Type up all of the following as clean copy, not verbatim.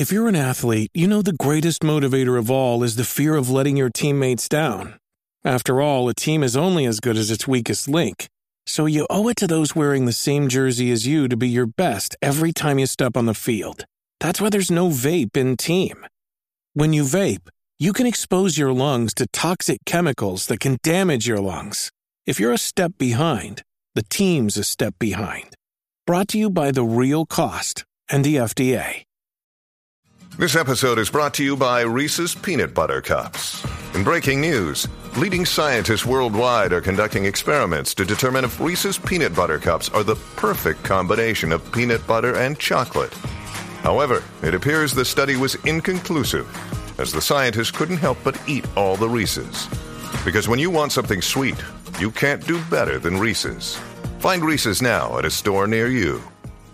If you're an athlete, you know the greatest motivator of all is the fear of letting your teammates down. After all, a team is only as good as its weakest link. So you owe it to those wearing the same jersey as you to be your best every time you step on the field. That's why there's no vape in team. When you vape, you can expose your lungs to toxic chemicals that can damage your lungs. If you're a step behind, the team's a step behind. Brought to you by The Real Cost and the FDA. This episode is brought to you by Reese's Peanut Butter Cups. In breaking news, leading scientists worldwide are conducting experiments to determine if Reese's Peanut Butter Cups are the perfect combination of peanut butter and chocolate. However, it appears the study was inconclusive, as the scientists couldn't help but eat all the Reese's. Because when you want something sweet, you can't do better than Reese's. Find Reese's now at a store near you.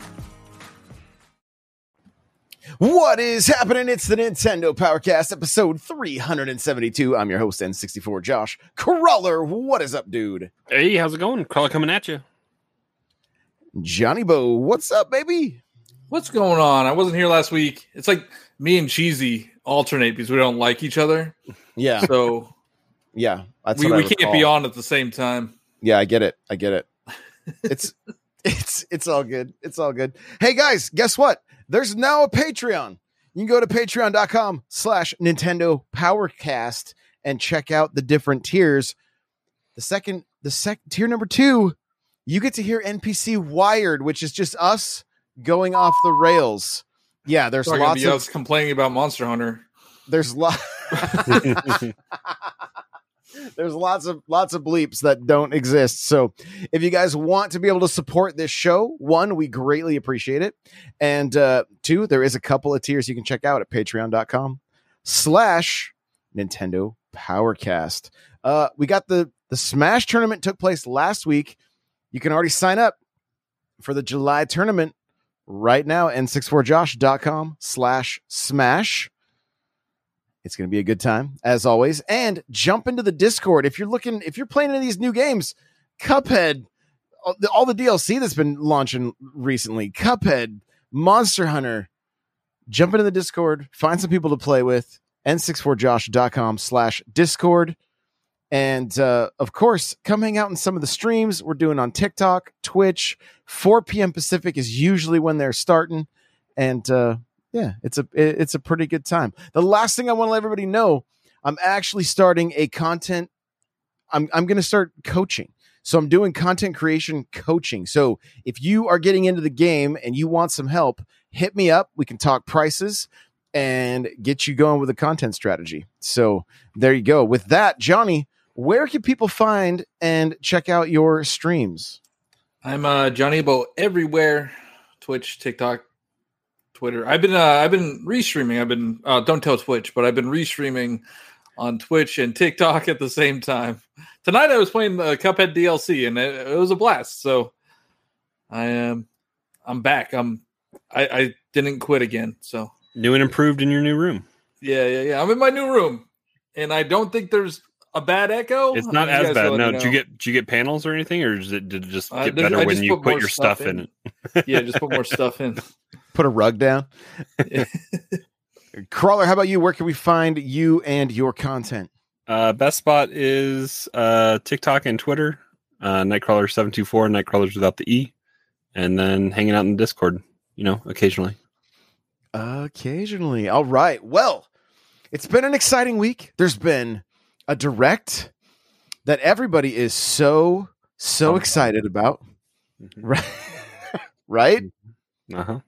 What is happening? It's the Nintendo Powercast, episode 372. I'm your host, N64 Josh. Crawler, what is up, dude? Hey, how's it going? Crawler coming at you. Johnny Bo, what's up, baby? What's going on? I wasn't here last week. It's like me and Cheesy alternate because we don't like each other. Yeah. So yeah, we can't be on at the same time. Yeah, I get it. It's all good. It's all good. Hey guys, guess what? There's now a Patreon. You can go to patreon.com/Nintendo Powercast and check out the different tiers. The tier number 2, you get to hear NPC Wired, which is just us going off the rails. Yeah, there's lots of us complaining about Monster Hunter. There's There's lots of bleeps that don't exist. So if you guys want to be able to support this show, 1, we greatly appreciate it. And 2, there is a couple of tiers you can check out at patreon.com/Nintendo Powercast. We got the Smash tournament took place last week. You can already sign up for the July tournament right now, n64josh.com/smash. It's going to be a good time, as always. And jump into the Discord. If you're playing any of these new games, Cuphead, all the DLC that's been launching recently, Cuphead, Monster Hunter, jump into the Discord, find some people to play with, n64josh.com/Discord. And, of course, come hang out in some of the streams we're doing on TikTok, Twitch. 4 p.m. Pacific is usually when they're starting. And, yeah, it's a pretty good time. The last thing I want to let everybody know, I'm actually starting a content. I'm going to start coaching. So I'm doing content creation coaching. So if you are getting into the game and you want some help, hit me up. We can talk prices and get you going with a content strategy. So there you go. With that, Johnny, where can people find and check out your streams? I'm Johnny Bo everywhere. Twitch, TikTok, Twitter. I've been restreaming. Don't tell Twitch, but I've been restreaming on Twitch and TikTok at the same time. Tonight I was playing the Cuphead DLC and it was a blast. So I'm back. I didn't quit again. So new and improved in your new room. Yeah. I'm in my new room, and I don't think there's a bad echo. It's not as bad. No, did you get panels or anything, or did it just get better when you put your stuff in it? Yeah, just put more stuff in. Put a rug down. Crawler, how about you? Where can we find you and your content? Best spot is TikTok and Twitter. Nightcrawler724, Nightcrawlers without the E, and then hanging out in Discord. Occasionally. Occasionally. All right. Well, it's been an exciting week. There's been a direct that everybody is so excited about. Mm-hmm. Right? Uh-huh.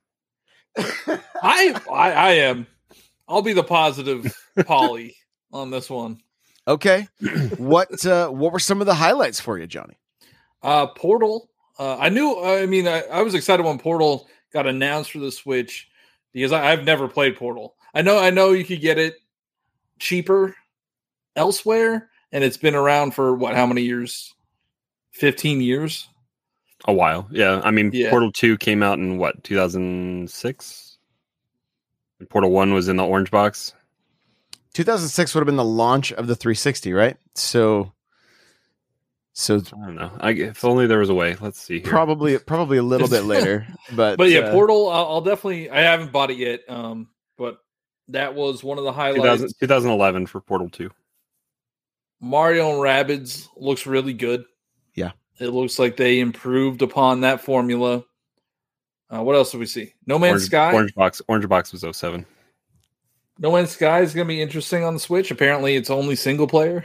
I am. I'll be the positive Polly on this one. Okay. What were some of the highlights for you, Johnny? Portal. I was excited when Portal got announced for the Switch because I've never played Portal. I know you could get it cheaper elsewhere, and it's been around for how many years? 15 years? A while, yeah. Portal 2 came out in 2006? And Portal 1 was in the orange box? 2006 would have been the launch of the 360, right? So I don't know. If only there was a way. Let's see here. Probably a little bit later. But yeah, Portal, I'll definitely... I haven't bought it yet, but but that was one of the highlights. 2011 for Portal 2. Mario and Rabbids looks really good. Yeah. It looks like they improved upon that formula. What else did we see? No Man's Sky. Orange Box was 07. No Man's Sky is going to be interesting on the Switch. Apparently, it's only single player.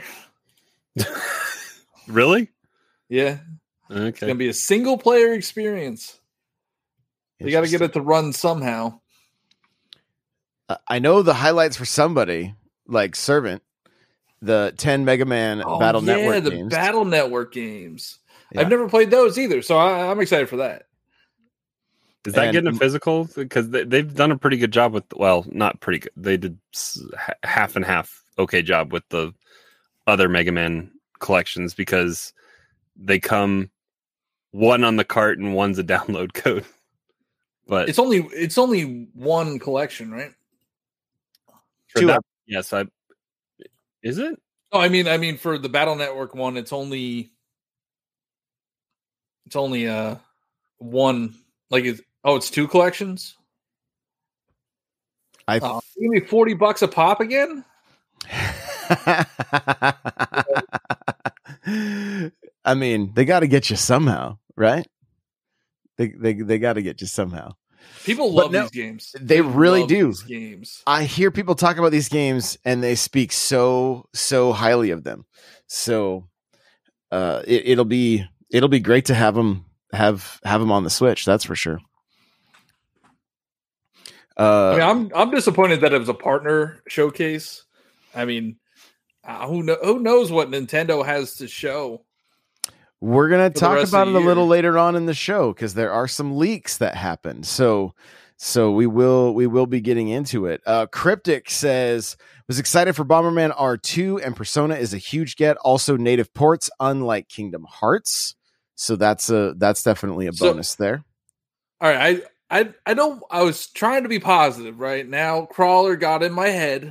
Really? Yeah. Okay. It's going to be a single player experience. They got to get it to run somehow. I know the highlights for somebody like Servant, the 10 Mega Man Battle Network games. Yeah, the Battle Network games. Yeah. I've never played those either, so I'm excited for that. Is that getting a physical? Because they've done a pretty good job with, well, not pretty good. They did half and half okay job with the other Mega Man collections because they come one on the cart and one's a download code. But it's only one collection, right? Yes, is it? Oh, I mean for the Battle Network one, it's only one. Like it's two collections. Give me $40 a pop again. I mean, they got to get you somehow, right? They got to get you somehow. People love these games. They really do. These games. I hear people talk about these games and they speak so highly of them. So it'll be great to have them on the Switch. That's for sure. I'm disappointed that it was a partner showcase. I mean, who knows what Nintendo has to show? We're going to talk about it a little later on in the show because there are some leaks that happened. So we will be getting into it. Cryptic says, was excited for Bomberman R2 and Persona is a huge get. Also native ports, unlike Kingdom Hearts. So that's definitely a bonus there. All right. I don't, I was trying to be positive right now. Crawler got in my head.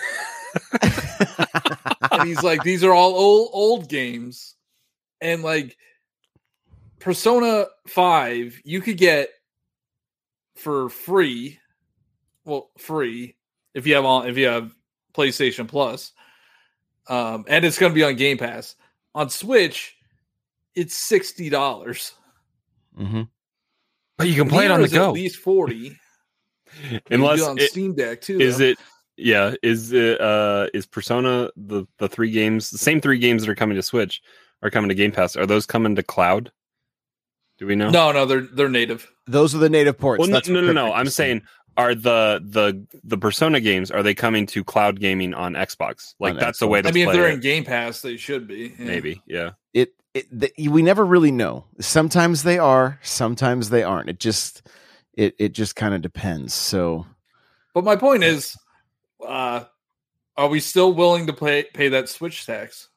And he's like, these are all old games. And like Persona 5, you could get for free. Well, free if you have PlayStation Plus. And it's going to be on Game Pass. On Switch, it's $60. Mm-hmm. But you can play it on the go. At least 40. Unless on Steam Deck too. Is it? Yeah. Is Persona the three games, the same three games that are coming to Switch are coming to Game Pass? Are those coming to cloud? Do we know? No, they're native. Those are the native ports. Well, no. I'm saying, are the Persona games, are they coming to cloud gaming on Xbox? Like, that's the way to play it. If they're in Game Pass, they should be. Yeah. Maybe, yeah. We never really know. Sometimes they are, sometimes they aren't. It just kind of depends. So, but my point is, are we still willing to pay that Switch tax?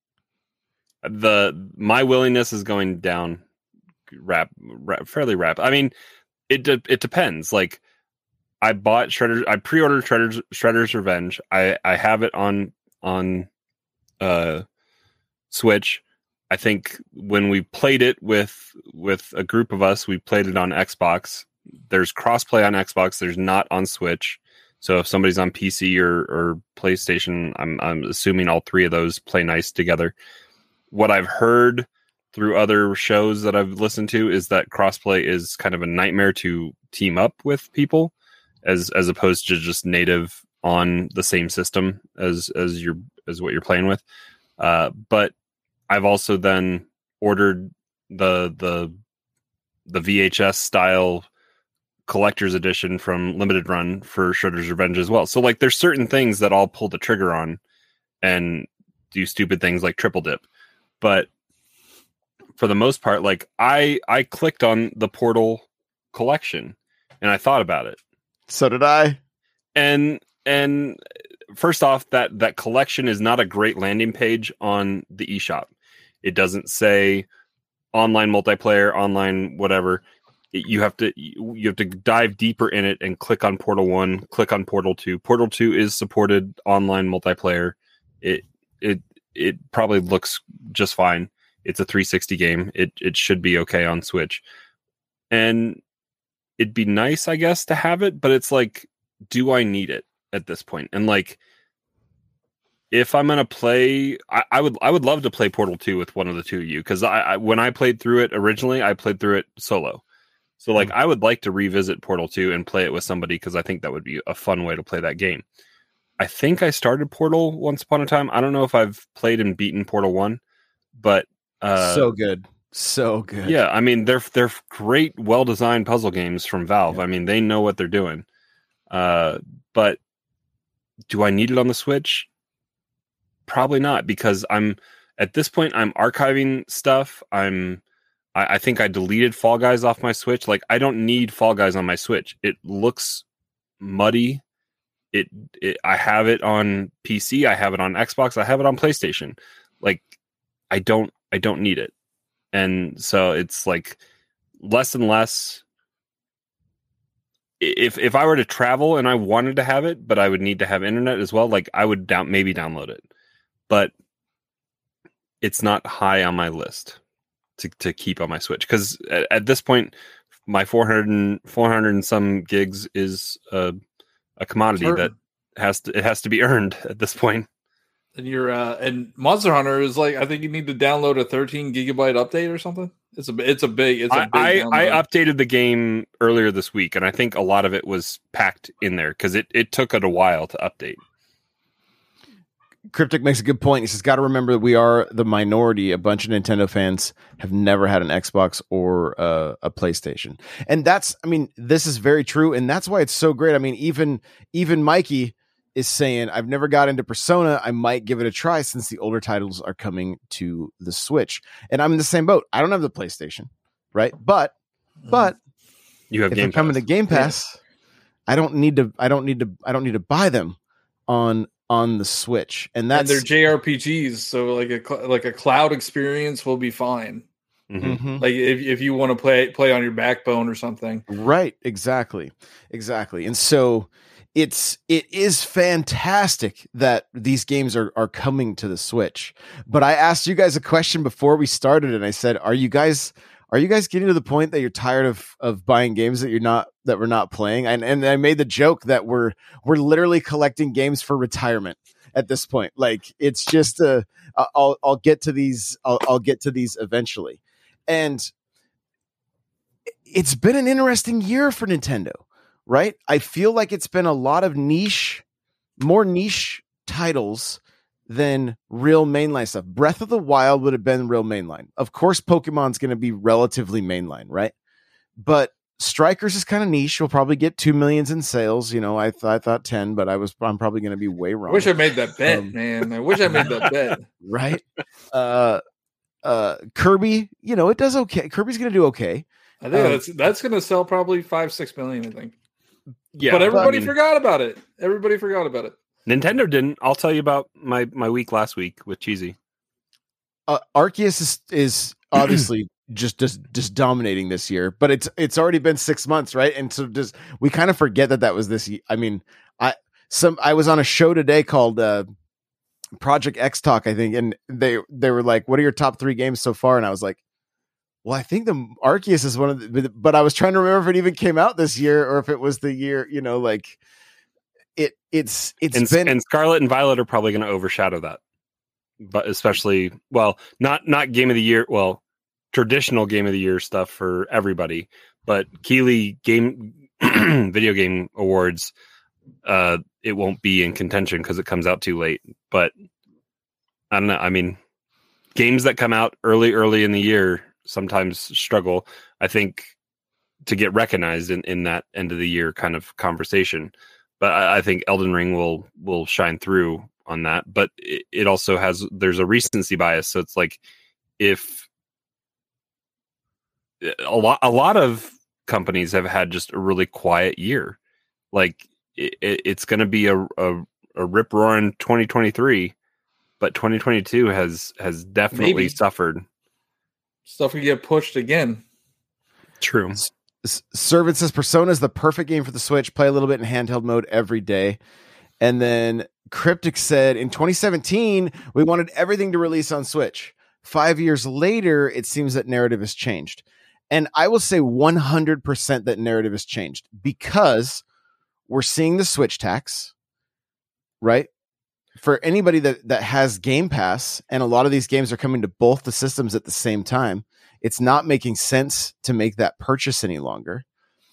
My willingness is going down fairly rapid. I mean, it depends. Like, I bought Shredder's. I pre-ordered Shredder's Revenge. I have it on Switch. I think when we played it with a group of us, we played it on Xbox. There's crossplay on Xbox. There's not on Switch. So if somebody's on PC or PlayStation, I'm assuming all three of those play nice together. What I've heard through other shows that I've listened to is that crossplay is kind of a nightmare to team up with people, as opposed to just native on the same system as what you're playing with. But I've also then ordered the VHS style collector's edition from Limited Run for Shredder's Revenge as well. So like, there's certain things that I'll pull the trigger on and do stupid things like triple dip. But for the most part, like I clicked on the Portal collection and I thought about it. So did I. And first off, that collection is not a great landing page on the eShop. It doesn't say online multiplayer, online whatever. You have to dive deeper in it and click on Portal 1, click on Portal 2. Portal 2 is supported online multiplayer. It probably looks just fine. It's a 360 game. It should be okay on Switch. And it'd be nice, I guess, to have it, but it's like do I need it at this point? And like, if I'm gonna play, I would love to play Portal 2 with one of the two of you, because I when I played through it originally, I played through it solo. So like, I would like to revisit Portal 2 and play it with somebody, because I think that would be a fun way to play that game. I think I started Portal once upon a time. I don't know if I've played and beaten Portal 1, but so good. Yeah, I mean, they're great, well-designed puzzle games from Valve. Yeah. I mean, they know what they're doing. But do I need it on the Switch? Probably not, because at this point I'm archiving stuff. I think I deleted Fall Guys off my Switch. Like, I don't need Fall Guys on my Switch. It looks muddy. I have it on PC. I have it on Xbox. I have it on PlayStation. Like, I don't need it. And so it's like less and less. If I were to travel and I wanted to have it, but I would need to have internet as well, like, I would maybe download it. But it's not high on my list to keep on my Switch, because at this point, my 400 and some gigs is a commodity that has to be earned at this point. And and Monster Hunter is like, I think you need to download a 13 gigabyte update or something. It's a big I download. updated the game earlier this week, and I think a lot of it was packed in there because it took it a while to update. Cryptic makes a good point. He says, got to remember that we are the minority. A bunch of Nintendo fans have never had an Xbox or a PlayStation. And this is very true. And that's why it's so great. I mean, even Mikey is saying, I've never got into Persona. I might give it a try since the older titles are coming to the Switch. And I'm in the same boat. I don't have the PlayStation, right? But you have if they're coming to Game Pass, I don't need to buy them on the Switch, and they're JRPGs, so like a cloud experience will be fine. Mm-hmm. Like if you want to play on your backbone or something, right? Exactly. And so it is fantastic that these games are coming to the Switch. But I asked you guys a question before we started, and I said, are you guys getting to the point that you're tired of buying games that we're not playing? And I made the joke that we're literally collecting games for retirement at this point. Like, it's just I'll get to these eventually. And it's been an interesting year for Nintendo, right? I feel like it's been a lot of more niche titles than real mainline stuff. Breath of the Wild would have been real mainline. Of course, Pokemon's going to be relatively mainline, right? But Strikers is kind of niche. We'll probably get 2 million in sales. You know, I thought 10, but I'm probably going to be way wrong. I wish I made that bet, man. I wish I made that bet. Right? Kirby, you know, it does okay. Kirby's going to do okay. I think that's going to sell probably 5-6 million, I think. Yeah, but everybody forgot about it. Everybody forgot about it. Nintendo didn't. I'll tell you about my week last week with Cheesy. Arceus is obviously just dominating this year, but it's already been 6 months, right? And so we kind of forget that was this year. I mean, I was on a show today called Project X Talk, I think, and they were like, "What are your top 3 games so far?" And I was like, well, I think the Arceus is one of the, but I was trying to remember if it even came out this year or if it was the year, you know, like it's been, and Scarlet and Violet are probably going to overshadow that, but especially, well, not game of the year. Well, traditional game of the year stuff for everybody, but Keighley video game awards, it won't be in contention because it comes out too late, but I don't know. I mean, games that come out early in the year sometimes struggle, I think, to get recognized in that end of the year kind of conversation. But I think Elden Ring will shine through on that. But it also there's a recency bias. So it's like, if a lot of companies have had just a really quiet year, like it's going to be a rip roaring 2023, but 2022 has definitely suffered. Stuff can get pushed again. True. Servant says Persona is the perfect game for the Switch. Play a little bit in handheld mode every day. And then Cryptic said, in 2017, we wanted everything to release on Switch. 5 years later, it seems that narrative has changed. And I will say 100% that narrative has changed, because we're seeing the Switch tax, right? For anybody that has Game Pass, and a lot of these games are coming to both the systems at the same time, it's not making sense to make that purchase any longer.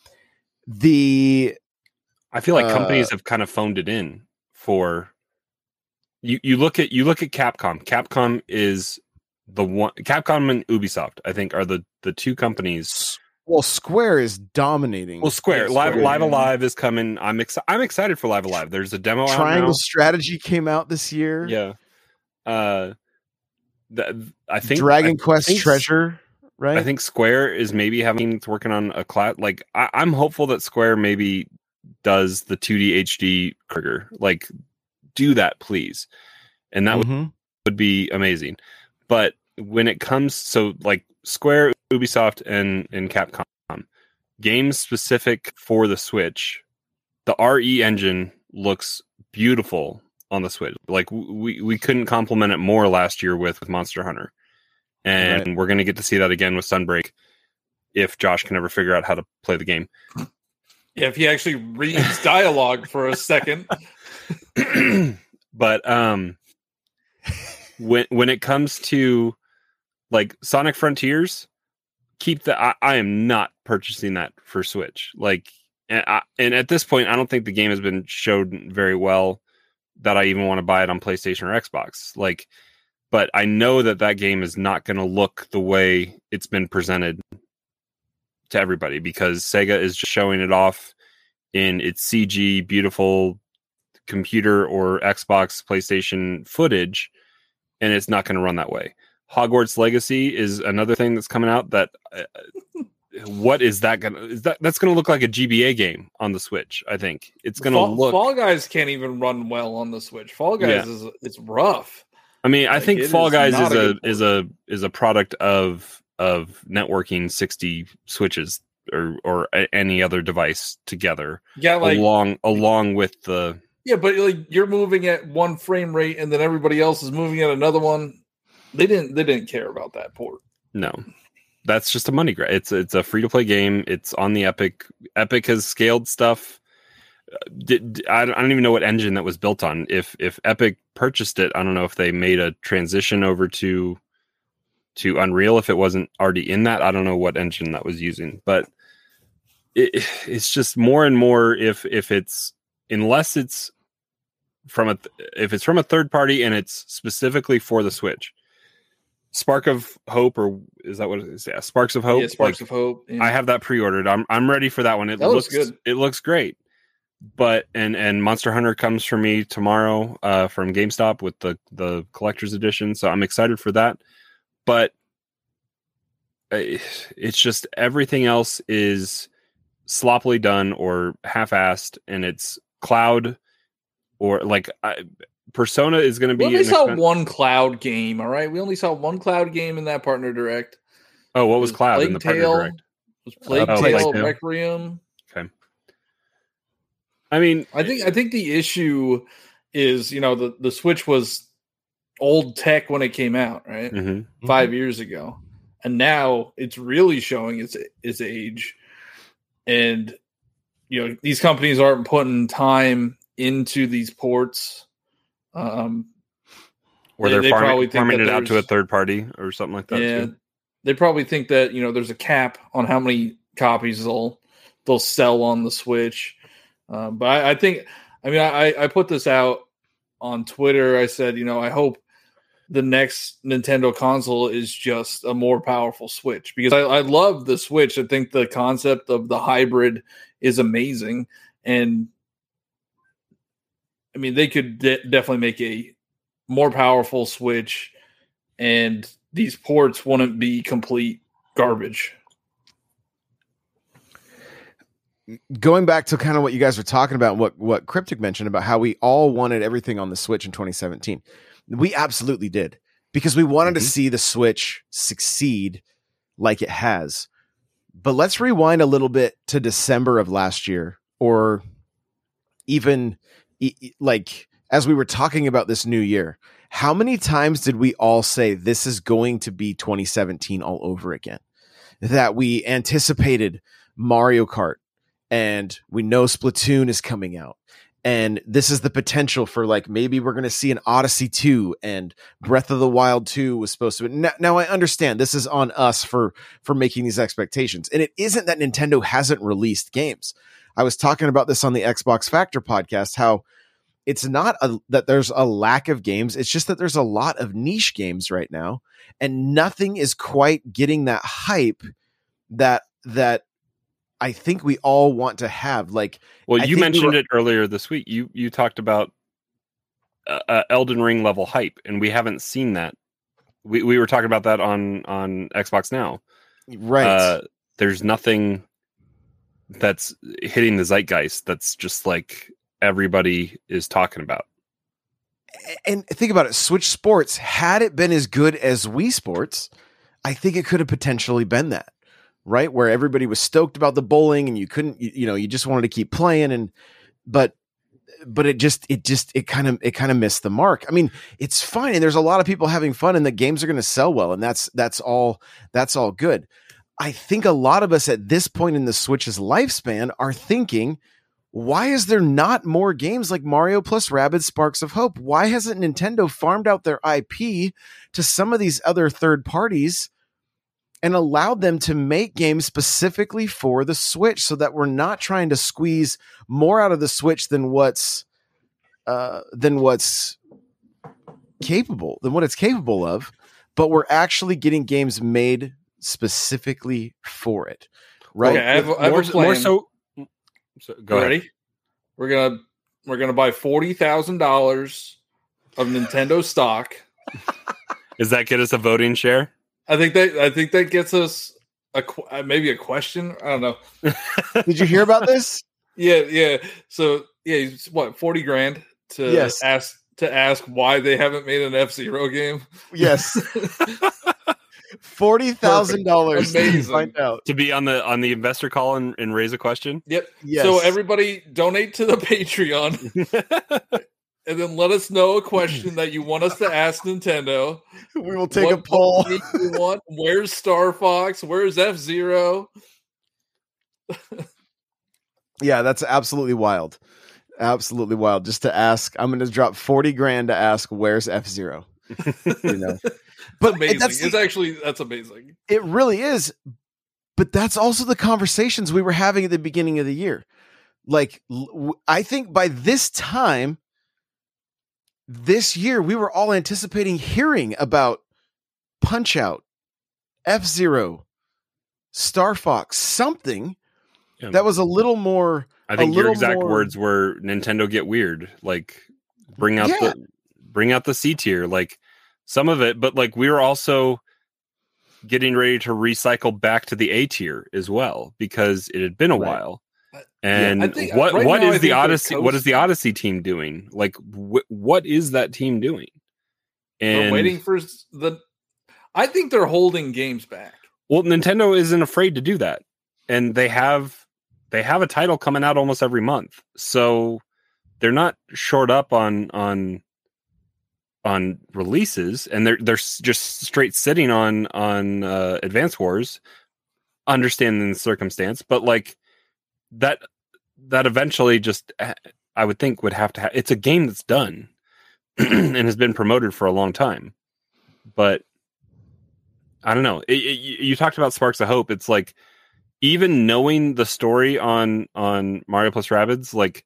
I feel like companies have kind of phoned it in for you look at Capcom. Capcom is the one. Capcom and Ubisoft, I think, are the two companies. Well, Square is dominating. Well, Square Live Alive is coming. I'm excited for Live Alive. There's a demo. Triangle Strategy came out this year. Yeah. I think Dragon Quest Treasure. Right. I think Square is maybe working on a cloud. Like I'm hopeful that Square maybe does the 2D HD trigger. Like, do that, please, and that would be amazing. But when it comes, so like Square, Ubisoft, and Capcom games specific for the Switch, the RE engine looks beautiful on the Switch. Like we couldn't compliment it more last year with Monster Hunter. And we're going to get to see that again with Sunbreak if Josh can ever figure out how to play the game. Yeah, if he actually reads dialogue for a second. But when it comes to like Sonic Frontiers, keep that. I am not purchasing that for Switch. Like, and at this point, I don't think the game has been showed very well that I even want to buy it on PlayStation or Xbox. Like. But I know that game is not going to look the way it's been presented to everybody because Sega is just showing it off in its CG, beautiful computer or Xbox, PlayStation footage, and it's not going to run that way. Hogwarts Legacy is another thing that's coming out that what is that going to... That's going to look like a GBA game on the Switch, I think. It's going to look... Fall Guys can't even run well on the Switch. Fall Guys it's rough. I mean, I think Fall Guys is a product of networking 60 switches or any other device together. Yeah, like along with the but like you're moving at one frame rate and then everybody else is moving at another one. They didn't care about that port. No, that's just a money grab. It's a free to play game. It's on the Epic. Epic has scaled stuff. I don't even know what engine that was built on. If Epic purchased it, I don't know if they made a transition over to Unreal. If it wasn't already in that, I don't know what engine that was using. But it's just more and more. If it's from a third party and it's specifically for the Switch, Spark of Hope, or is that what it is? Yeah, Sparks of Hope. Yeah, Sparks of Hope. Yeah. I have that pre-ordered. I'm ready for that one. It looks good. It looks great. But and Monster Hunter comes for me tomorrow from GameStop with the collector's edition, so I'm excited for that. But it's just everything else is sloppily done or half-assed, and it's cloud or like Persona is going to be. We only saw one cloud game. All right, we only saw one cloud game in that partner direct. Oh, what was cloud in the partner direct? Was Plague Tale Requiem. Okay. I mean, I think the issue is, the Switch was old tech when it came out, right? 5 years ago, and now it's really showing its age. And these companies aren't putting time into these ports, or they're farming it out to a third party or something like that. Yeah, they probably think that there's a cap on how many copies they'll sell on the Switch. But I think, I put this out on Twitter. I said, I hope the next Nintendo console is just a more powerful Switch, because I love the Switch. I think the concept of the hybrid is amazing. And they could definitely make a more powerful Switch, and these ports wouldn't be complete garbage. Going back to kind of what you guys were talking about, what Cryptic mentioned about how we all wanted everything on the Switch in 2017. We absolutely did, because we wanted to see the Switch succeed like it has. But let's rewind a little bit to December of last year, or even like as we were talking about this new year. How many times did we all say this is going to be 2017 all over again? That we anticipated Mario Kart and we know Splatoon is coming out. And this is the potential for like, maybe we're going to see an Odyssey 2 and Breath of the Wild 2 was supposed to be. Now I understand this is on us for making these expectations. And it isn't that Nintendo hasn't released games. I was talking about this on the Xbox Factor podcast, how it's not that there's a lack of games. It's just that there's a lot of niche games right now, and nothing is quite getting that hype that I think we all want to have. Like, well, you mentioned it earlier this week. You talked about Elden Ring level hype, and we haven't seen that. We were talking about that on Xbox Now. Right. There's nothing that's hitting the zeitgeist that's just like everybody is talking about. And think about it. Switch Sports, had it been as good as Wii Sports, I think it could have potentially been that. Right, where everybody was stoked about the bowling, and you couldn't, you just wanted to keep playing, but it kind of missed the mark. I mean, it's fine, and there's a lot of people having fun, and the games are going to sell well, and that's all good. I think a lot of us at this point in the Switch's lifespan are thinking, why is there not more games like Mario plus Rabbids Sparks of Hope? Why hasn't Nintendo farmed out their IP to some of these other third parties and allowed them to make games specifically for the Switch, so that we're not trying to squeeze more out of the Switch than what it's capable of, but we're actually getting games made specifically for it. Right. Okay, I have a plan. More so go ahead. Ready? We're gonna buy $40,000 of Nintendo stock. Does that get us a voting share? I think that gets us maybe a question. I don't know. Did you hear about this? Yeah. So it's what, $40,000 to ask why they haven't made an F-Zero game. Yes. $40,000 to find out, to be on the investor call and raise a question. Yep. Yes. So everybody donate to the Patreon. And then let us know a question that you want us to ask Nintendo. We will take a poll. You want? Where's Star Fox? Where's F-Zero? Yeah, that's absolutely wild. Absolutely wild. Just to ask, I'm going to drop $40,000 to ask, where's F-Zero? But amazing. That's amazing. It really is. But that's also the conversations we were having at the beginning of the year. Like, I think by this time this year, we were all anticipating hearing about Punch-Out, F-Zero, Star Fox, something that was a little more. I think your exact words were Nintendo get weird, like bring out the C tier, like some of it, but like we were also getting ready to recycle back to the A tier as well, because it had been a while. And what is the Odyssey? What is the Odyssey team doing? Like, what is that team doing? And they're waiting for I think they're holding games back. Well, Nintendo isn't afraid to do that, and they have a title coming out almost every month, so they're not short up on releases, and they're just straight sitting on Advance Wars, understanding the circumstance, but like. That eventually just, I would think, would have to have. It's a game that's done and has been promoted for a long time, but I don't know. You talked about Sparks of Hope. It's like, even knowing the story on Mario plus Rabbids, like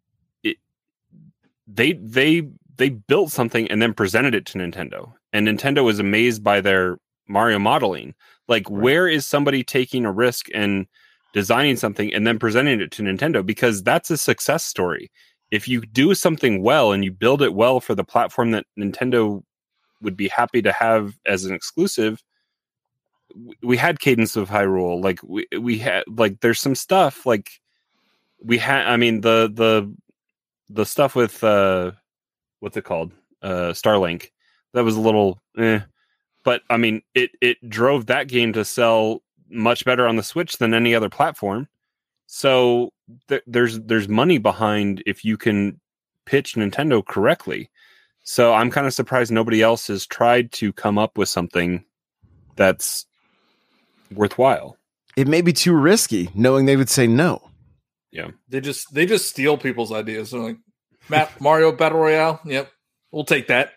they built something and then presented it to Nintendo, and Nintendo was amazed by their Mario modeling. Like, where is somebody taking a risk and designing something and then presenting it to Nintendo? Because that's a success story. If you do something well and you build it well for the platform that Nintendo would be happy to have as an exclusive, we had Cadence of Hyrule. Like we had, like, there's some stuff like we had. I mean, the stuff with what's it called? Starlink. That was a little, but I mean, it drove that game to sell much better on the Switch than any other platform. So there's money behind if you can pitch Nintendo correctly. So I'm kind of surprised nobody else has tried to come up with something that's worthwhile. It may be too risky, knowing they would say no. Yeah. They just steal people's ideas. They're like, Mario Battle Royale. Yep. We'll take that.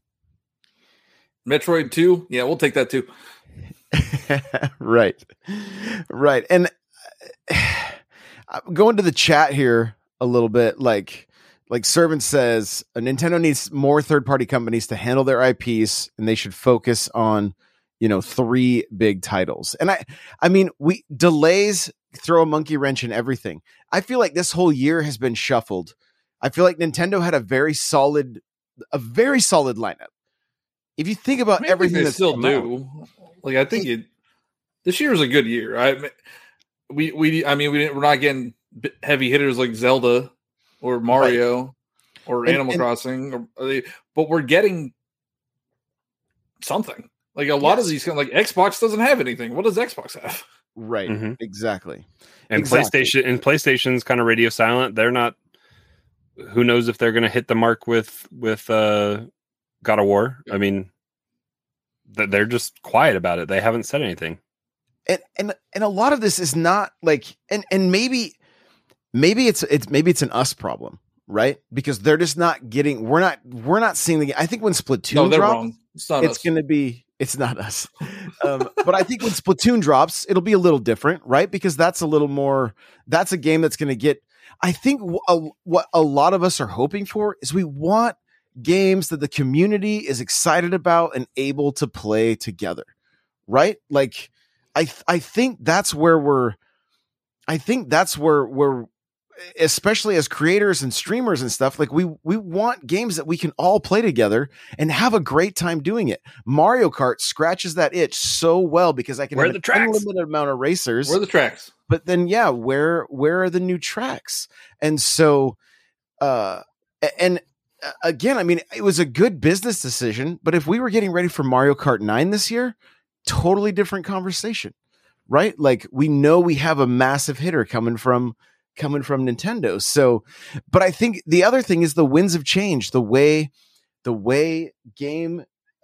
Metroid 2. Yeah, we'll take that too. Right. And going to the chat here a little bit, like Servant says, Nintendo needs more third-party companies to handle their IPs, and they should focus on, 3 big titles. And I mean, delays throw a monkey wrench in everything. I feel like this whole year has been shuffled. I feel like Nintendo had a very solid lineup. If you think about everything they still do, like I think this year was a good year. We're not getting heavy hitters like Zelda or Mario or Animal Crossing, but we're getting something. Like a lot of these, like Xbox doesn't have anything. What does Xbox have? Right, exactly. And PlayStation's kind of radio silent. They're not. Who knows if they're going to hit the mark with God of War? I mean, they're just quiet about it. They haven't said anything. And a lot of this is not like, and maybe it's an us problem, right? Because they're just not getting. We're not seeing the. I think when Splatoon drops, wrong. It's going to be. It's not us. But I think when Splatoon drops, it'll be a little different, right? Because that's a little more. That's a game that's going to get. I think what a lot of us are hoping for is we want games that the community is excited about and able to play together, right? Like, I think that's where we're, especially as creators and streamers and stuff, like we want games that we can all play together and have a great time doing it. Mario Kart scratches that itch so well because I can have an unlimited amount of racers. Where are the tracks? But then, where are the new tracks? And so, again, I mean, it was a good business decision, but if we were getting ready for Mario Kart 9 this year, totally different conversation, right? Like we know we have a massive hitter coming from Nintendo. So, but I think the other thing is the winds have changed. The way gaming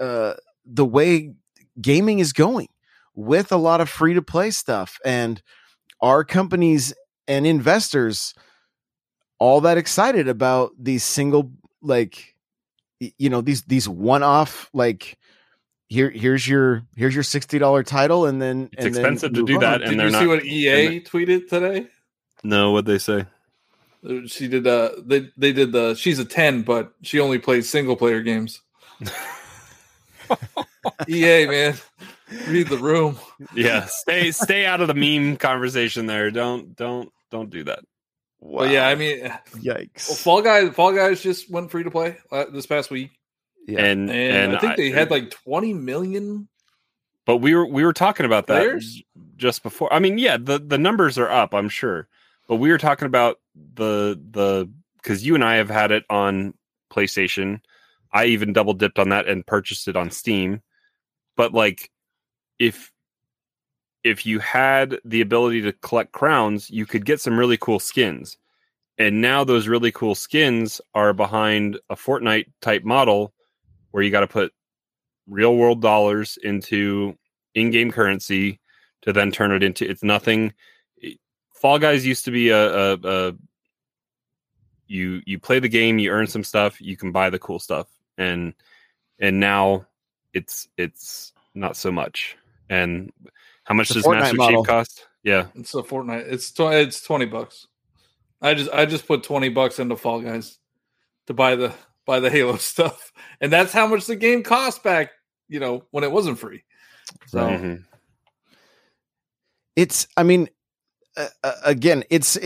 is going with a lot of free to play stuff, and are companies and investors all that excited about these single, like, these one-off, like, here's your $60 title, and then it's expensive to do that. And did you see what EA tweeted today? No, what'd they say? She did. They did the. She's a 10, but she only plays single player games. EA, man, read the room. Yeah, stay out of the meme conversation there. Don't do that. Wow. But yeah, I mean, yikes. Well, Fall Guys just went free to play this past week. Yeah. And I think they had like 20 million. But we were talking about that players? Just before. I mean, yeah, the numbers are up, I'm sure. But we were talking about the because you and I have had it on PlayStation. I even double dipped on that and purchased it on Steam. But like, if you had the ability to collect crowns, you could get some really cool skins. And now those really cool skins are behind a Fortnite type model where you got to put real world dollars into in-game currency to then turn it into. It's nothing. Fall Guys used to be you play the game, you earn some stuff, you can buy the cool stuff, and now it's not so much. And how much does Master Chief cost? Yeah, it's a Fortnite. It's $20. I just put $20 into Fall Guys to buy the Halo stuff, and that's how much the game cost back. When it wasn't free. So it's. I mean. Again,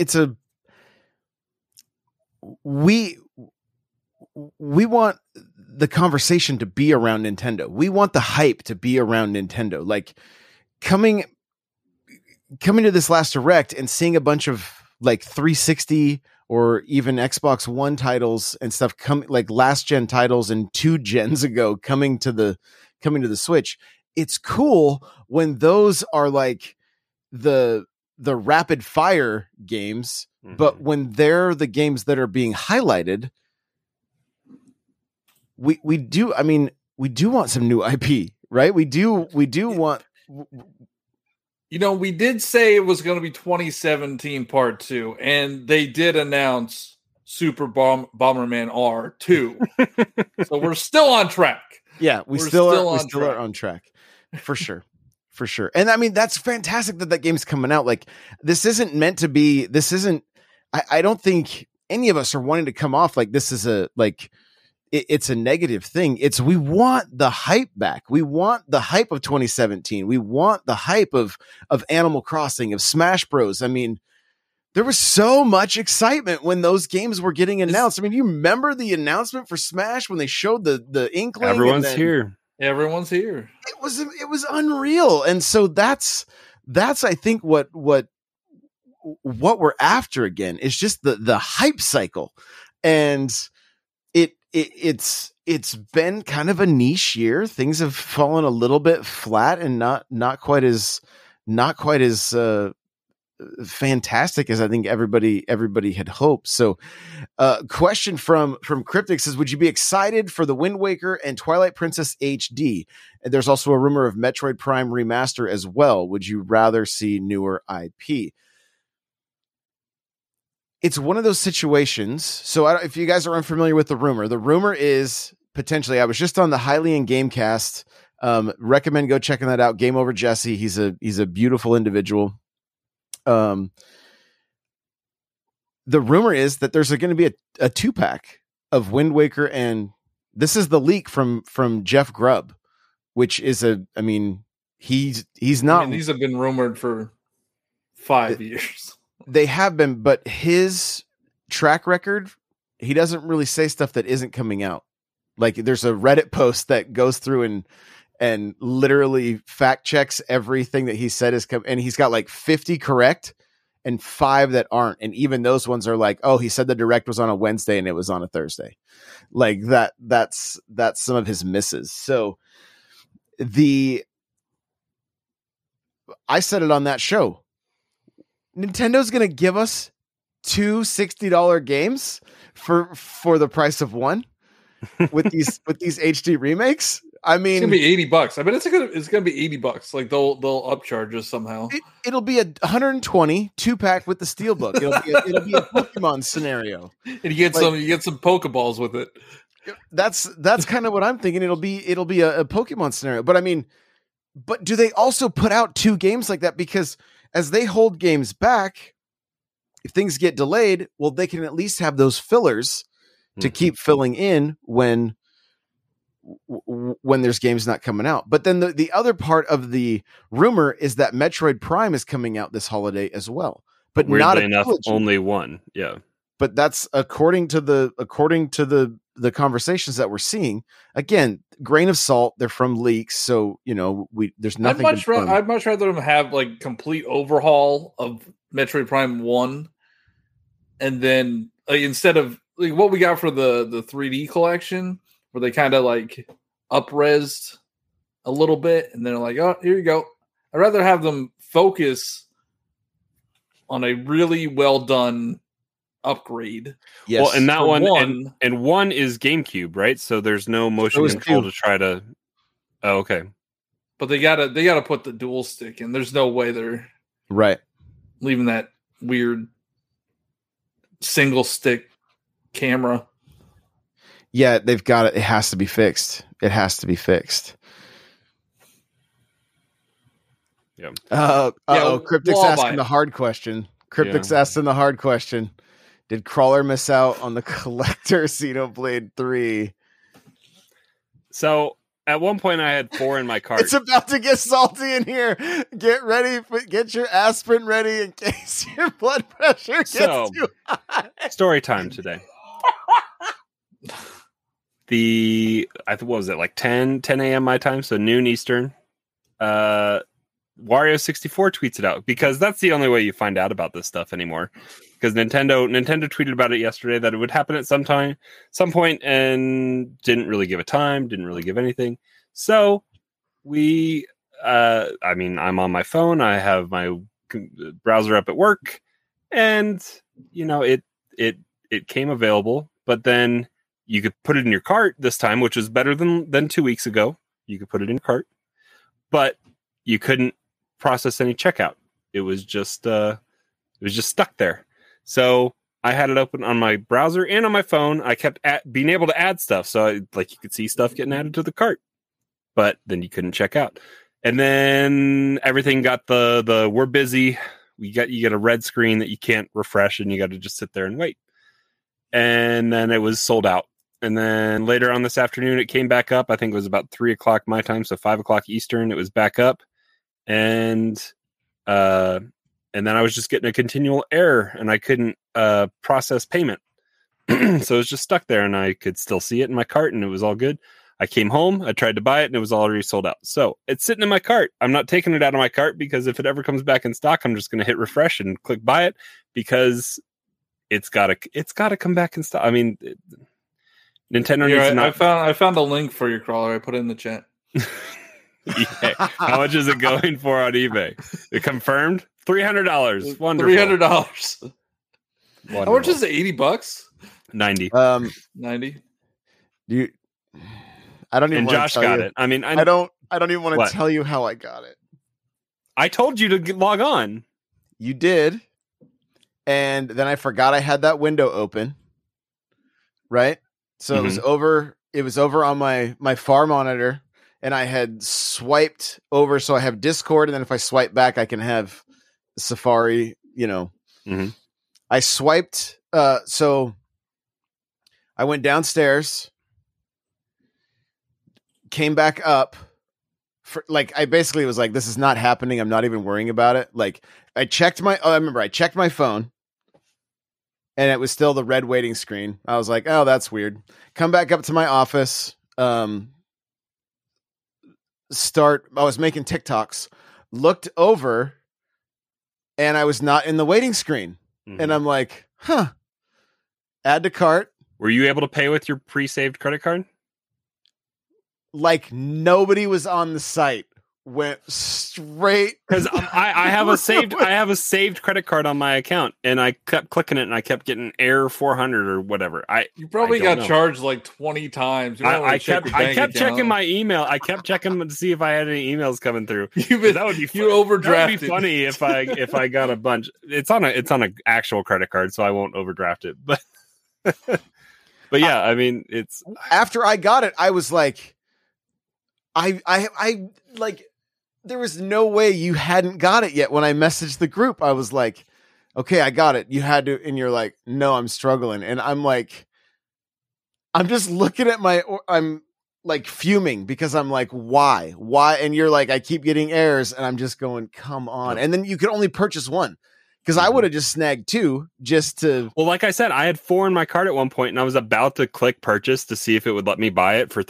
we want the conversation to be around Nintendo. We want the hype to be around Nintendo. Like coming to this last Direct and seeing a bunch of like 360 or even Xbox One titles and stuff come, like last gen titles and 2 gens ago coming to the Switch. It's cool when those are like the rapid fire games, but when they're the games that are being highlighted, we do want some new IP, right? We do want, We did say it was going to be 2017 Part 2, and they did announce Super Bomberman R2. So we're still on track. Yeah, we still are on track. For sure. For sure. And I mean, that's fantastic that game's coming out. Like, this isn't meant to be, I don't think any of us are wanting to come off like this is it's a negative thing. We want the hype back. We want the hype of 2017. We want the hype of Animal Crossing, of Smash Bros. I mean, there was so much excitement when those games were getting announced. I mean, you remember the announcement for Smash when they showed the inkling? Everyone's here. Everyone's here. It was unreal. And so that's I think what we're after again is just the hype cycle. And it's been kind of a niche year. Things have fallen a little bit flat and not quite as fantastic as I think everybody had hoped. So question from Cryptic says, would you be excited for the Wind Waker and Twilight Princess HD? And there's also a rumor of Metroid Prime remaster as well. Would you rather see newer IP? It's one of those situations. So if you guys are unfamiliar with the rumor is potentially, I was just on the Hylian Gamecast. Recommend go checking that out. Game Over Jesse. He's a beautiful individual. The rumor is that there's going to be a 2-pack of Wind Waker, and this is the leak from Jeff Grubb, which is he's not. These have been rumored for 5 years. They have been, but his track record, he doesn't really say stuff that isn't coming out. Like, there's a Reddit post that goes through and literally fact checks everything that he said is and he's got like 50 correct and 5 that aren't. And even those ones are like, oh, he said the direct was on a Wednesday and it was on a Thursday. Like that's some of his misses. So I said it on that show. Nintendo's going to give us 2 $60 games for the price of one with these HD remakes. I mean, it's gonna be $80. I mean, it's gonna be $80. Like they'll upcharge us somehow. It'll be a 120 2-pack with the Steelbook. It'll be a Pokemon scenario. And you get some Pokeballs with it. That's kind of what I'm thinking. It'll be a Pokemon scenario. But I mean, do they also put out 2 games like that? Because as they hold games back, if things get delayed, well, they can at least have those fillers to keep filling in when there's games not coming out. But then the other part of the rumor is that Metroid Prime is coming out this holiday as well. But weirdly not enough, only one. Yeah. But that's according to the conversations that we're seeing. Again, grain of salt. They're from leaks, so there's nothing. I'd much rather them have like complete overhaul of Metroid Prime 1, and then instead of like what we got for the 3D collection, where they kind of like up-resed a little bit, and they're like, oh, here you go. I'd rather have them focus on a really well done upgrade. Yes. Well, and that one and one is GameCube, right? So there's no motion control to try to. Oh, okay. But they gotta put the dual stick in. There's no way they're leaving that weird single stick camera. Yeah, they've got it. It has to be fixed. Yeah. Cryptic's asking the hard question. Asking the hard question. Did Crawler miss out on the collector Xenoblade 3? So at one point I had 4 in my cart. It's about to get salty in here. Get ready. Get your aspirin ready in case your blood pressure gets too high. Story time today. What was it, like 10 a.m. my time, so noon Eastern. Wario64 tweets it out, because that's the only way you find out about this stuff anymore. Because Nintendo tweeted about it yesterday that it would happen at some point, and didn't really give a time, didn't really give anything. So I'm on my phone, I have my browser up at work, and it came available, but then you could put it in your cart this time, which is better than 2 weeks ago. You could put it in your cart, but you couldn't process any checkout. It was just stuck there. So I had it open on my browser and on my phone. I kept being able to add stuff. So you could see stuff getting added to the cart, but then you couldn't check out. And then everything got the we're busy. You get a red screen that you can't refresh, and you got to just sit there and wait. And then it was sold out. And then later on this afternoon, it came back up. I think it was about 3:00 my time, so 5:00 Eastern. It was back up, and then I was just getting a continual error, and I couldn't process payment. So it was just stuck there, and I could still see it in my cart, and it was all good. I came home, I tried to buy it, and it was already sold out. So it's sitting in my cart. I'm not taking it out of my cart because if it ever comes back in stock, I'm just going to hit refresh and click buy it because it's got to come back in stock. I mean, Nintendo needs to not... I found a link for your crawler. I put it in the chat. How much is it going for on eBay? It confirmed $300. Wonderful. $300. How much is it? $80? 90. 90. I don't even. And Josh got it. I mean, I don't even want to tell you how I got it. I told you to log on. You did, and then I forgot I had that window open. Right, so it was over. It was over on my far monitor, and I had swiped over. So I have Discord, and then if I swipe back, I can have Safari. I swiped. So I went downstairs. Came back up for I basically was like, this is not happening. I'm not even worrying about it. I checked I checked my phone and it was still the red waiting screen. I was like, oh, that's weird. Come back up to my office. I was making TikToks, looked over and I was not in the waiting screen. And I'm like, add to cart. Were you able to pay with your pre-saved credit card? Nobody was on the site. Went straight because I have a saved credit card on my account, and I kept clicking it, and I kept getting error 400 or whatever. You probably got charged 20 times. I kept checking my email. I kept checking to see if I had any emails coming through. That would be overdrafted. That would be funny if I got a bunch. It's on an actual credit card, so I won't overdraft it. But yeah, I mean, it's after I got it, I was like. I there was no way you hadn't got it yet. When I messaged the group, I was like, okay, I got it. You had to, and you're like, no, I'm struggling. And I'm like, I'm just looking at I'm fuming because I'm like, why? And you're like, I keep getting errors and I'm just going, come on. And then you could only purchase one. Because I would have just snagged two just to... Well, like I said, I had 4 in my cart at one point, and I was about to click purchase to see if it would let me buy it for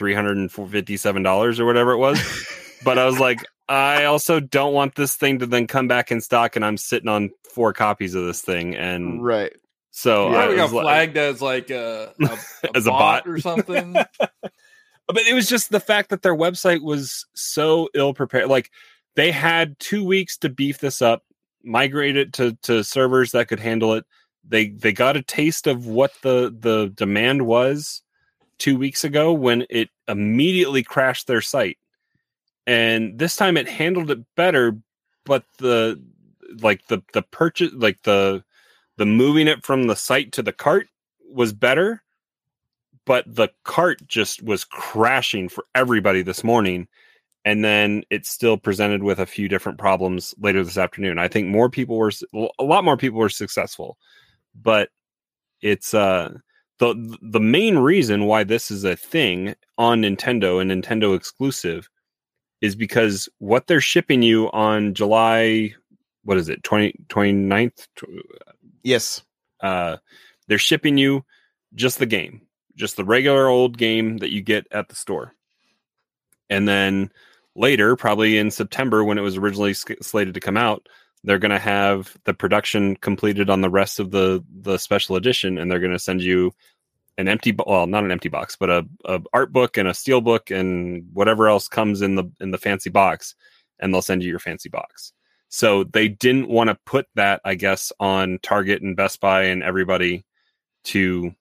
$357 or whatever it was. But I was like, I also don't want this thing to then come back in stock, and I'm sitting on 4 copies of this thing. And right. So I got flagged as a as a bot or something. But it was just the fact that their website was so ill prepared. They had 2 weeks to beef this up. Migrate it to servers that could handle it. They got a taste of what the demand was 2 weeks ago when it immediately crashed their site. And this time it handled it better, but the purchase, the moving it from the site to the cart was better, but the cart just was crashing for everybody this morning. And then it's still presented with a few different problems later this afternoon. I think a lot more people were successful, but it's the main reason why this is a thing on Nintendo and Nintendo exclusive is because what they're shipping you on July, what is it, 29th? Yes. They're shipping you just the game, just the regular old game that you get at the store. And then later, probably in September, when it was originally slated to come out, they're going to have the production completed on the rest of the special edition, and they're going to send you an not an empty box, but a art book and a steel book and whatever else comes in the fancy box, and they'll send you your fancy box. So they didn't want to put that, I guess, on Target and Best Buy and everybody to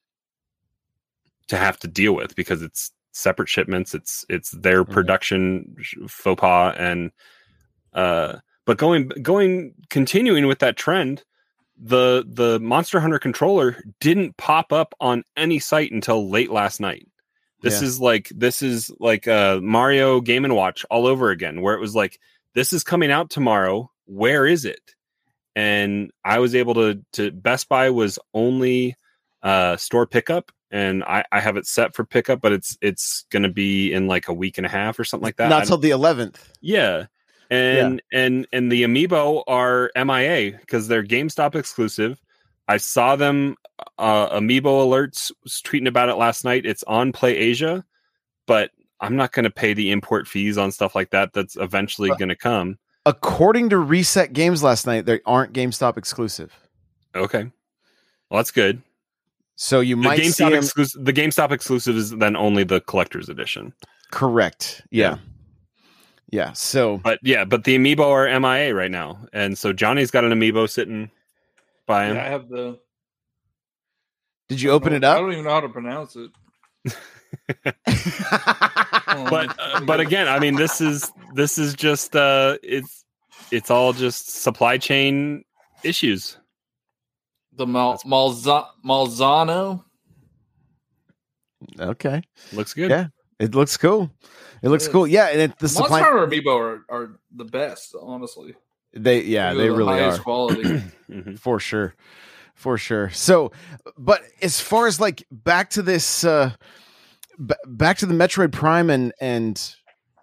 have to deal with, because it's separate shipments. It's their production faux pas. And But continuing with that trend, the Monster Hunter controller didn't pop up on any site until late last night. This is like Mario Game & Watch all over again, where it was like, this is coming out tomorrow. Where is it? And I was able to Best Buy was only store pickup, and I have it set for pickup, but it's going to be in like a week and a half or something like that. Not till the 11th. Yeah. And the Amiibo are MIA because they're GameStop exclusive. I saw them Amiibo alerts was tweeting about it last night. It's on Play Asia, but I'm not going to pay the import fees on stuff like that. That's eventually going to come. According to Reset Games last night, they aren't GameStop exclusive. Okay. Well, that's good. So you might see them... The GameStop exclusive is then only the collector's edition. Correct. Yeah. So, but the Amiibo are MIA right now, and so Johnny's got an Amiibo sitting by him. Yeah, I have the. Did you open it up? I don't even know how to pronounce it. but again, I mean, this is just it's all just supply chain issues. The Malzano. Okay, looks good. Yeah, it looks cool. It looks cool. Yeah, and the supply Monster Hunter Amiibo are the best, honestly. They really are quality for sure. So, but as far as like back to this, back to the Metroid Prime, and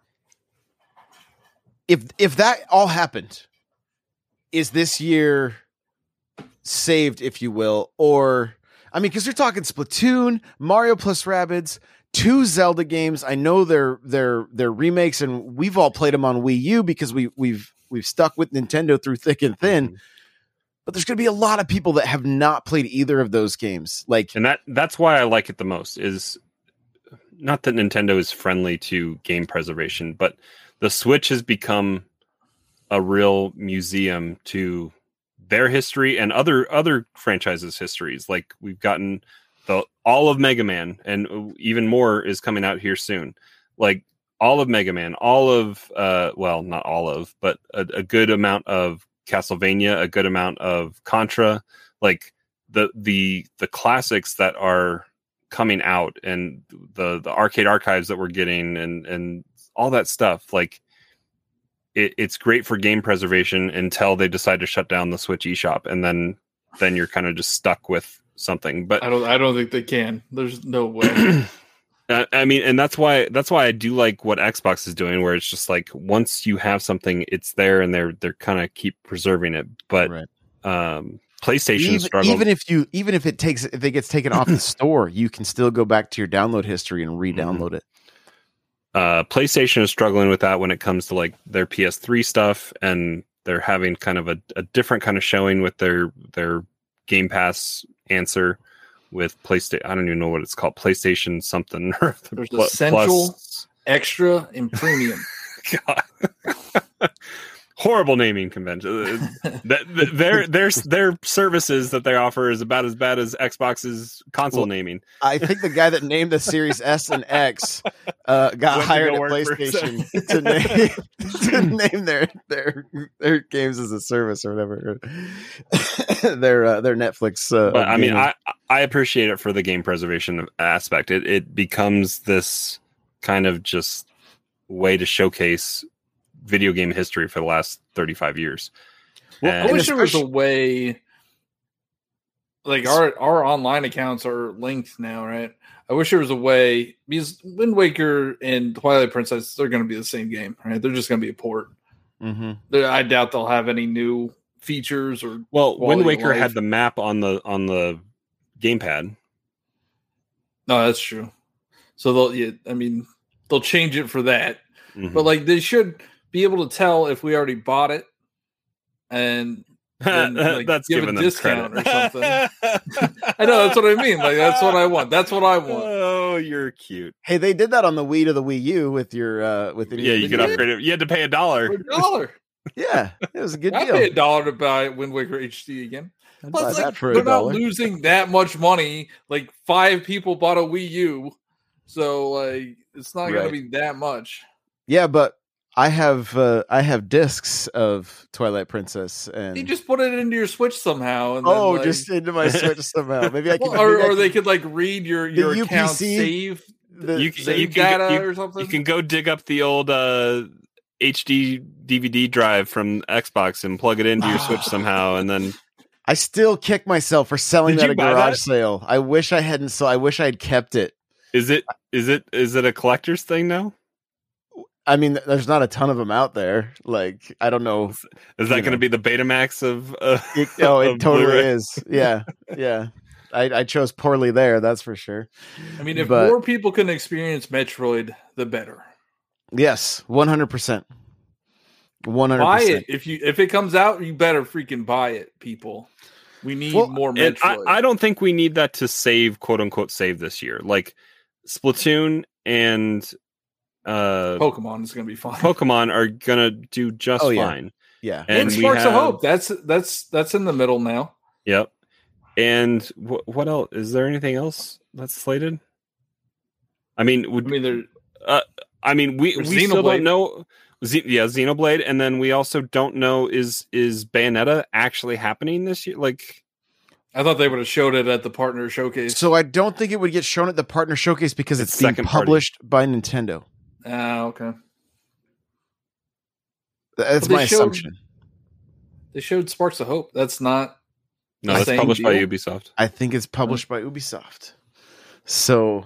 if that all happened, is this year saved, if you will, or I mean, because you're talking Splatoon, Mario plus Rabbids, 2 Zelda games. I know they're remakes, and we've all played them on Wii U because we've stuck with Nintendo through thick and thin. But there's going to be a lot of people that have not played either of those games. And that's why I like it the most. Is not that Nintendo is friendly to game preservation, but the Switch has become a real museum to their history and other franchises' histories. Like we've gotten all of Mega Man, and even more is coming out here soon. Like all of Mega Man, all of not all of, but a good amount of Castlevania, a good amount of Contra, like the classics that are coming out, and the arcade archives that we're getting, and all that stuff. Like it's great for game preservation until they decide to shut down the Switch eShop, and then you're kind of just stuck with something. But I don't think they can. There's no way. I mean, and that's why I do like what Xbox is doing, where it's just like once you have something, it's there, and they're kind of keep preserving it. But PlayStation struggles. Even if it gets taken off the store, you can still go back to your download history and re-download it. PlayStation is struggling with that when it comes to like their PS3 stuff, and they're having kind of a different kind of showing with their Game Pass answer with PlayStation. I don't even know what it's called. PlayStation something. There's Essential, Extra, and Premium. God. Horrible naming convention. Their services that they offer is about as bad as Xbox's console naming. I think the guy that named the Series S and X got hired at PlayStation to name their games as a service or whatever. their Netflix. But I mean, I appreciate it for the game preservation aspect. It becomes this kind of just way to showcase video game history for the last 35 years. Well, I wish there was a way, like our online accounts are linked now, right? I wish there was a way, because Wind Waker and Twilight Princess, they're going to be the same game, right? They're just going to be a port. Mm-hmm. I doubt they'll have any new features or. Well, Wind Waker had the map on the gamepad. No, that's true. So they'll change it for that, but like they should be able to tell if we already bought it and then, like, that's give giving a discount them or something. I know, that's what I mean. Like that's what I want. Oh, you're cute. Hey, they did that on the Wii to the Wii U with your you could upgrade it. You had to pay $1. Yeah, it was a good deal. I pay $1 to buy Wind Waker HD again. Plus, like, they're not losing that much money. Like 5 people bought a Wii U, so like it's not going to be that much. Yeah, but I have discs of Twilight Princess, and You just put it into your Switch somehow. And then, like, just into my Switch somehow. Maybe I can, or they could like read your account UPC, save You save can data you- or something. You can go dig up the old HD DVD drive from Xbox and plug it into your Switch somehow, and then I still kick myself for selling Did that you at buy garage that? sale. I wish I hadn't. So I wish I had kept it. is it a collector's thing now? I mean, there's not a ton of them out there. Like, I don't know. Is that You going to know. be the Betamax of? It of totally Blu-ray? is. Yeah, yeah. I chose poorly there. That's for sure. I mean, if But- more people can experience Metroid, the better. Yes, 100%. 100%. Buy it if it comes out. You better freaking buy it, people. We need more And Metroid. I don't think we need that to save, quote unquote, save this year. Like Splatoon and Pokemon is going to be fine. Pokemon are gonna do just Oh, yeah. fine. Yeah. And And we Sparks of have- Hope. That's in the middle now. Yep. And what else? Is there anything else that's slated? I mean, I mean, there. we There's still Xenoblade. don't know. Xenoblade, and then we also don't know is Bayonetta actually happening this year? Like, I thought they would have showed it at the partner showcase. So I don't think it would get shown at the partner showcase because It's it's being second party. published by Nintendo. Okay. That's But they my showed- assumption. They showed Sparks of Hope. That's not. no, The it's same published by deal? Ubisoft. I think it's published by Ubisoft. So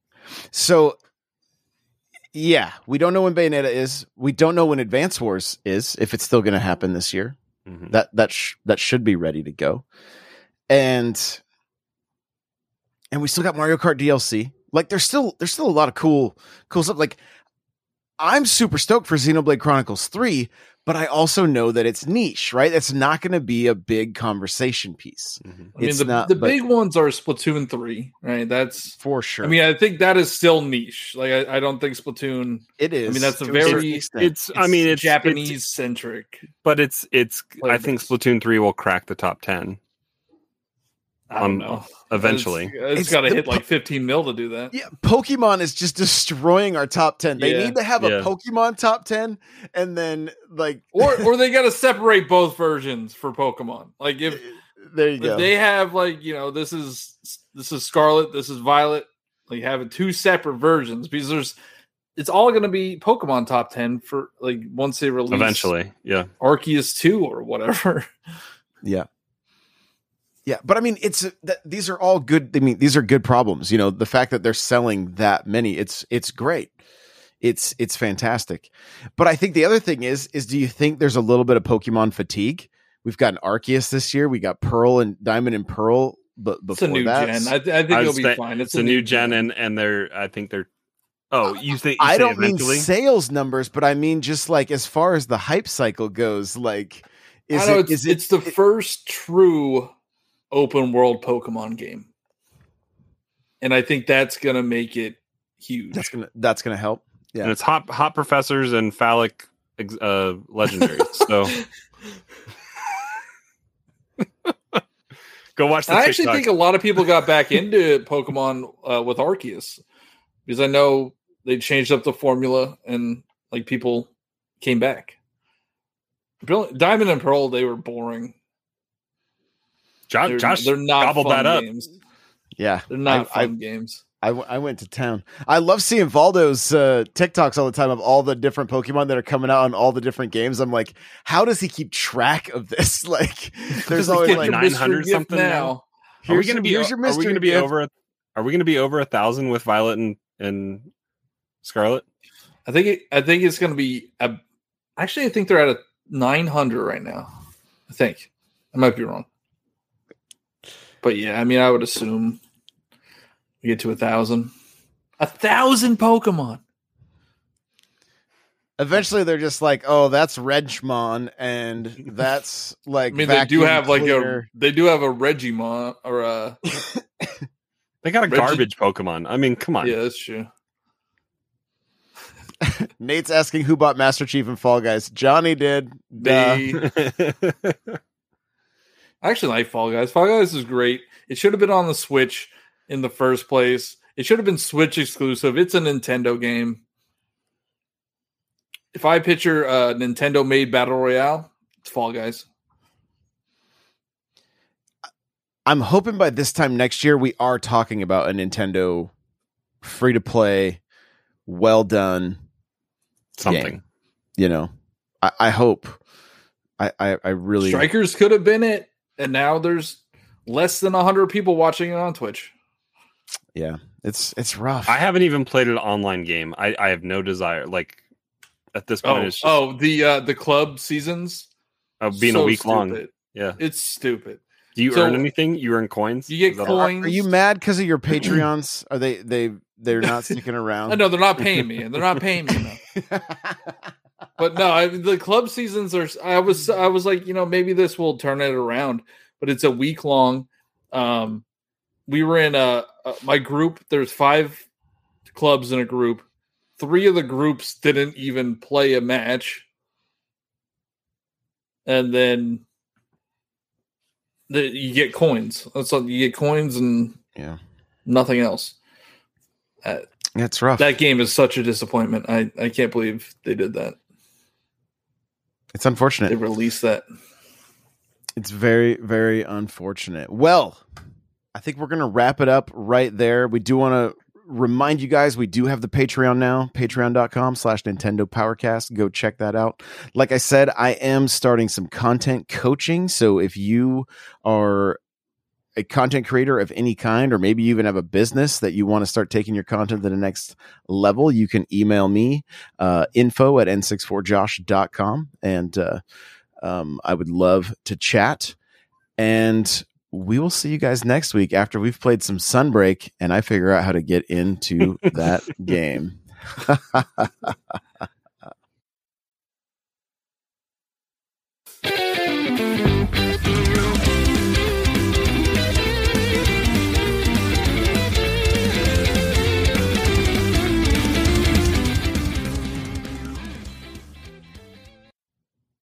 yeah, we don't know when Bayonetta is. We don't know when Advance Wars is, if it's still going to happen this year. Mhm. That should be ready to go. And we still got Mario Kart DLC. Like there's still a lot of cool stuff. Like I'm super stoked for Xenoblade Chronicles 3, but I also know that it's niche, right? It's not going to be a big conversation piece. Mhm. I mean, It's the not, the but- big ones are Splatoon 3, right? That's. For sure. I mean, I think that is still niche. Like, I don't think Splatoon. it is. I mean, that's a to very- certain extent. It's Japanese centric. but it's. I think Playlists. Splatoon 3 will crack the top 10 I don't know. eventually. It's It's got to the hit like 15 mil to do that. Yeah, Pokemon is just destroying our top 10. They Yeah, need to have a yeah. Pokemon top 10 and then like Or they got to separate both versions for Pokemon. Like if there you go. they have like, this is Scarlet, this is Violet, like having two separate versions because it's all going to be Pokemon top 10 for like once they release Eventually, yeah. Arceus 2 or whatever. Yeah. Yeah, but I mean these are all good. I mean, these are good problems. You know, the fact that they're selling that many, it's great. It's fantastic. But I think the other thing is do you think there's a little bit of Pokemon fatigue? We've got an Arceus this year. We got Pearl and Diamond and Pearl, but It's a before new that, gen. I think I it'll was be saying fine. It's a new gen, and I think they're. Oh, you think? You I say don't mean eventually? sales numbers, but I mean just like as far as the hype cycle goes, like I know it's the first true open world Pokemon game. And I think that's going to make it huge. that's gonna help. Yeah. And it's hot professors and phallic legendaries. So go watch the I actually TikTok. think a lot of people got back into Pokemon with Arceus because I know they changed up the formula and like people came back. Diamond and Pearl, they were boring. Josh They're not gobbled fun that up. games. Yeah. They're not I- fun games. I went to town. I love seeing Valdo's TikToks all the time of all the different Pokemon that are coming out on all the different games. I'm like, how does he keep track of this? Like, there's Just always get like your 900 mystery something gift now. now. Are we here's going to be? here's your Are we mystery going to be gift. over? Are we going to be over 1,000 with Violet and Scarlet? I think it's going to be actually I think they're at a 900 right now. I think I might be wrong, but yeah, I mean I would assume we get to 1,000. 1,000 Pokemon. Eventually, they're just like, oh, that's Regmon, and that's like. I mean they do vacuum have like cleaner. they do have a Regimon or a They got a Reggie- garbage Pokemon. I mean, come on. yeah, that's true. Nate's asking who bought Master Chief and Fall Guys. Johnny did. Duh. They I actually like Fall Guys. Fall Guys is great. It should have been on the Switch in the first place. It should have been Switch exclusive. It's a Nintendo game. if I picture a Nintendo-made battle royale, it's Fall Guys. I'm hoping by this time next year we are talking about a Nintendo free-to-play, well done Something. game. You know, I hope. I really. Strikers could have been it, and now there's less than 100 people watching it on Twitch. Yeah, it's rough. I haven't even played an online game. I have no desire. Like at this point, it's just the club seasons being so a week long. stupid. Yeah, It's stupid. do you earn anything? You earn coins. You get Is that- coins. Are you mad because of your Patreons? Are they're not sticking around? No, they're not paying me. They're not paying me enough. But no, the club seasons are. I was like, maybe this will turn it around. But it's a week long. We were in my group. There's 5 clubs in a group. 3 of the groups didn't even play a match, and then you get coins. That's all, you get coins and nothing else. It's rough. That game is such a disappointment. I can't believe they did that. It's unfortunate. They released that. It's very, very unfortunate. Well, I think we're going to wrap it up right there. We do want to remind you guys, we do have the Patreon now, patreon.com/Nintendo Powercast. Go check that out. Like I said, I am starting some content coaching. So if you are a content creator of any kind, or maybe you even have a business that you want to start taking your content to the next level, you can email me, info@n64josh.com. And I would love to chat. And we will see you guys next week after we've played some Sunbreak and I figure out how to get into that game.